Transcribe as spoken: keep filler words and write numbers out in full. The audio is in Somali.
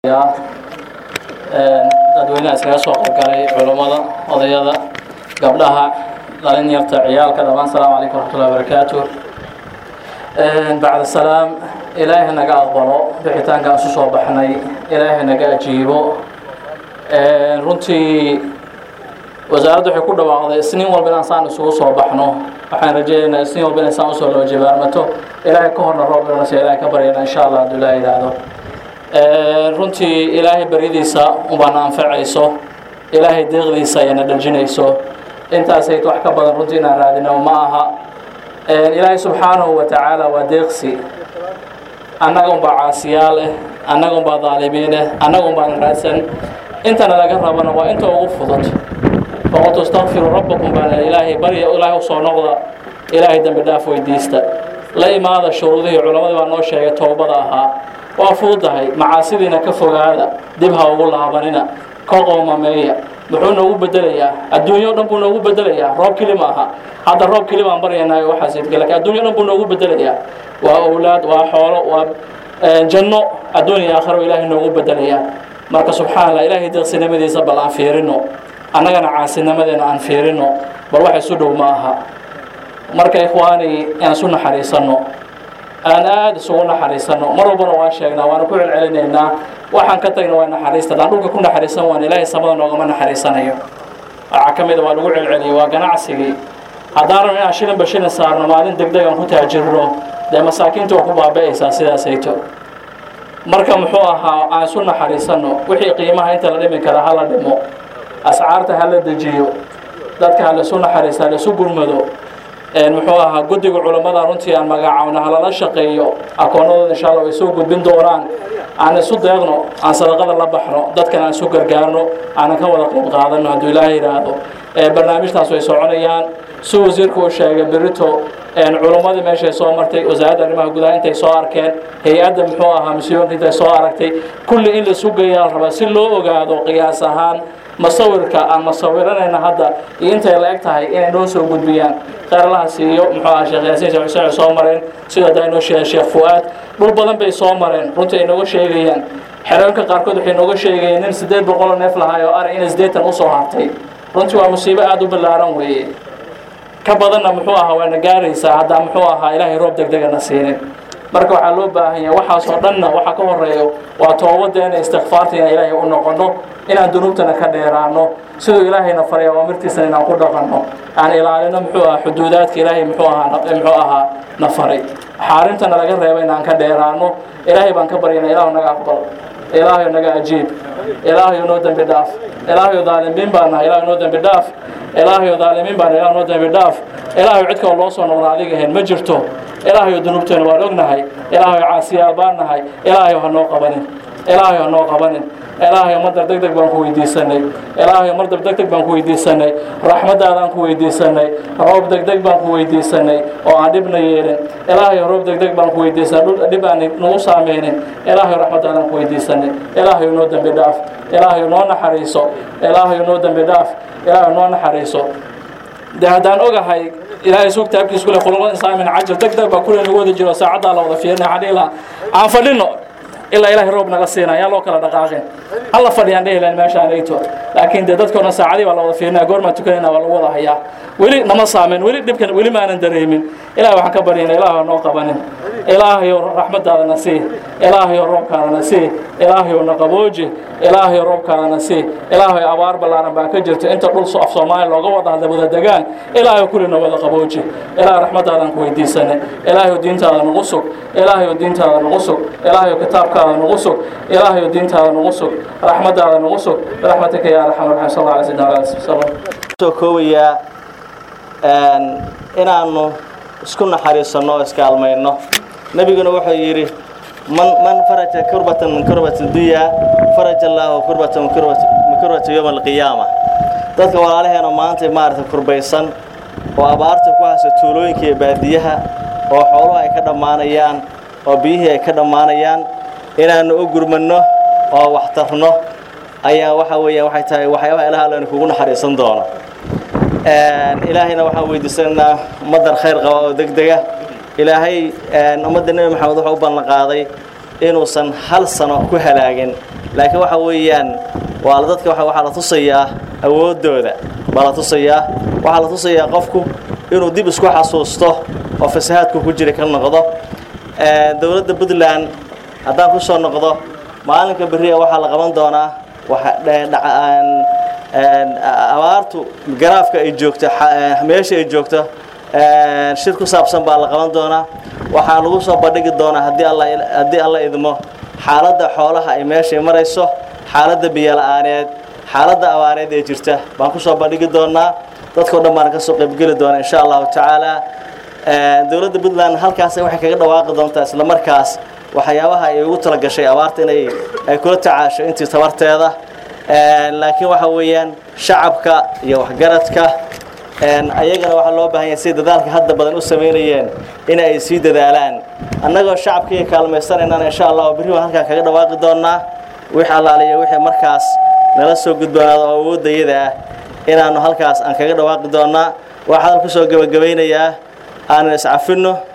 dadweynaha iskaga soo qaybgalay culimada odayada gabdhaha dhalinyarta ciyaalka dhammaan salaamu calaykum waraxmatullahi wabarakaatuh bacda salaam ilaahay naga aqbalo bixitaanka isu soo baxnay ilaahay naga ajiibo runtii wasaaraddu waxay ku dhawaaqday isniin walba inaan saan isugu soo baxno waxaan rajaynaynaa isniin walba inaan saan usoo loo jabaarmato ilaahay ka horna roob inana si ilaahay ka baryana insha allah hadduu ilaahay yidhaahdo runtii ilaahay baryadiisa unbaana anfacayso ilaahay deeqdiisa ayana dhanjinayso intaasay wax ka badan runtii inaan raadino ma aha ilaahay subxaanahu wa tacaala waa deeqsi annaga unbaa caasiyaal eh annaga unbaa daalimiin eh annaga unbaana raadsan intana laga rabana waa inta ugu fudud faqad tastakfiru rabbakum baana ilaahay barya ilaahay u soo noqda ilaahay dambi dhaaf weydiista la imaada shuruudihii culammadii baa noo sheegay toobada ahaa waa fududahay macaasidiina ka fogaada dib ha ugu laabanina ka qoomameeya muxuu noogu bedelayaa adduunyo dhan buu noogu bedelayaa roob keli ma aha hadda roob keli baan baryanaayo waxaas idka laakiin adduunyo dhan buu noogu bedelayaa waa awlaad waa xoolo waa janno adduun iyo aakhiro ilaahay noogu bedelayaa marka subxaana allah ilaahay deeqsinimadiisa bal aan fiirino annagana caasinimadeena aan fiirino bal wax isu dhow ma aha marka ikhwaani aan isu naxariisanno aan aad isugu naxariisanno mar walbana waan sheegnaa waana ku celcelinaynaa waxaan ka tagna waa naxariista daan dhulka ku naxariisan waan ilaahay samada noogama naxariisanayo waxaa ka mid a waa lagu celceliyey waa ganacsigii haddaan rabno inaan shilinba shilin saarno maalin degdeg aan ku taajirno dee masaakiinta waa ku baaba'aysaa sidaasayto marka muxuu ahaa aan isu naxariisanno wixii qiimaha inta la dhimi kara ha la dhimo ascaarta ha la dejiyo dadka ha laisu naxariista ha laisu gurmado muxuu ahaa guddiga culammada runtii aan magacaawna halala shaqeeyo akoonadooda insha allah way soo gudbin doonaan aan isu deeqno aan sadaqada la baxno dadkan aan isu gargaarno aanan ka wada qayb qaadano hadduu ilaahay yidhaahdo barnaamijtaas way soconayaan si wasiirku uu sheegay berito culimmadii meeshay soo martay wasaaradda arrimaha gudaha intay soo arkeen hay-adda muxuu ahaa misyoonka intay soo aragtay kulli in la isu geeyaa la rabaa si loo ogaado qiyaas ahaan masawirka aan masawiranayna hadda iyo intay la eg tahay inay noo soo gudbiyaan kheyrlaha siiyo muxuu ahaa sheekh yaasiin sheekh xuseen soo mareen sidoo hadda inoo sheegay sheekh fu'aad dhul badan bay soo mareen runtii ay nooga sheegayaan xerooyinka qaarkood waxay nooga sheegayeen nin siddeed boqol oo neef lahaay oo ari inay siddeetan usoo hartay runtii waa musiibo aada u ballaaran weeye ka badanna muxuu ahaa waana gaaraysaa haddaa muxuu ahaa ilaahay roob degdegana siinin marka waxaa loo baahan yahay waxaasoo dhanna waxa ka horeeyo waa toobadeena istikfaarta inaan ilaahay u noqono inaan dunuubtana ka dheeraano siduu ilaahayna faray awaamirtiisana inaan ku dhaqanno aan ilaalino muxuu ahaa xuduudaadka ilaahay muxuu ahaa muxuu ahaa na faray xaarintana laga reebay inaan ka dheeraano ilaahay baan ka baryana ilaahu naga aqbal ilaahay naga ajiib ilaahay noo dambi dhaaf ilaahay daalimiin baan nahay ilaahay noo dambi dhaaf ilaahay daalimiin baan ilaahay noo dambi dhaaf ilaahay cid kale loo soo noqdo adiga ahayn ma jirto ilaahay dunuubteena waan ognahay ilaahay caasiyaal baan nahay ilaahay ha noo qabanin ilaahay ha noo qabanin ilaahay mar degdeg baan ku weydiisanay ilaahay mar degdeg baan ku weydiisanay raxmadaadaan ku weydiisanay roob degdeg baan ku weydiisanay oo aan dhibna yeelin ilaahay roob degdeg baan ku weydiisanay dhul dhib aan nagu saameynin ilaahay raxmadaadaan ku weydiisanay ilaahay noo dambi dhaaf ilaahay noo naxariiso ilaahay noo dambi dhaaf ilaahay noo naxariiso de haddaan ogahay ilaahay suu kitaabkiisa kule khuluqul insaani min cajal degdeg baa kule nagu wada jiro saacaddaa la wada fiirina xadhiila aan fadhino ilaa ilaahay roob naga siina ayaa loo kala dhaqaaqin alla fadhiyaan dhehilan meeshaan ayto laakiin dee dadka dhan saacadii baa la wada fiirinaya goormaan tukanayna waa lagu wada hayaa weli nama saameyn weli dhibkan weli maanan dareemin ilahay waxaan ka baryana ilaahay noo qabanin ilaahayo raxmadaadana sii ilaahayo roobkaadana sii ilaahayo na qabooji ilaahayo roobkaadana sii ilaahayo abaar ballaaran baa ka jirta inta dhul af soomaaliya looga wada hadla wada degaan ilaahayo kullina wada qabooji ilaahay raxmadaadaan ku weydiisanay ilaahayo diintaada nagu sug ilaahayo diintaada nagu sug ilaahayo kitaabkaada nagu sug ilaahayo diintaada nagu sug raxmadaada nagu sug raxmatika yaa arxamar raxiim sal alla alay sayyidina ala sallam soo koobayaa inaanu isku naxariisanno oo iskaalmayno nabiguna wuxuu yidhi man man faraja kurbatan min kurbati dunya faraja allaahu kurbatan min kurbati yowma alqiyaama dadka walaalaheena maanta maaragtay kurbaysan oo abaarta ku haysa tuulooyinka iyo baadiyaha oo xooluhu ay ka dhammaanayaan oo biyihii ay ka dhammaanayaan inaanu u gurmanno oo waxtarno ayaa waxa weeyaan waxay tahay waxyaabaha ilaah alla kugu naxariisan doono ilaahayna waxaan weydiisanaynaa ummaddan khayr qaba oo degdega ilaahay ummadda nebi maxamed wuxuu u ballan qaaday inuusan hal sano ku halaagin laakiin waxa weeyaan waa dadka waxa waxa la tusayaa awoodooda baa la tusayaa waxa la tusayaa qofku inuu dib isku xasuusto oo fasahaadku ku jira ka noqdo ee dawladda Puntland haddaan ku soo noqdo maalinka bariya waxa la qaban doonaa waxa dhacaan abaartu garaafka ay joogto meesha ay joogto ee shir ku saabsan baa la qaban doonaa waxa lagu soo bandhigi doonaa hadii Allah hadii Allah idmo xaaladda xoolaha ay meesha marayso xaaladda biyo la'aaneed xaaladda abaareed ee jirta baan ku soo bandhigi doonaa dadka oo dhammaan ka soo qayb gali doona insha Allah ta'ala ee dawladda Puntland halkaas waxay kaga dhawaaqi doontaa isla markaas waxyaabaha ay ugu tala gashay abaarta inay ay kula tacaasho intii tabarteeda ee laakiin waxa weeyaan shacabka iyo waxgaradka een ayagana waxa loo baahan yahay si dadaalka hadda badan u sameeyeen in ay sii dadaalaan annagoo shacabkii kaalmaysanayna insha Allah bari waan halka kaga dhawaaqi doonaa wixii allaaliyo wixii markaas nala soo gudbanaado awoodayada inaanu halkaas aan kaga dhawaaqi doonaa waxaan ku soo gabagabeynayaa aan is cafino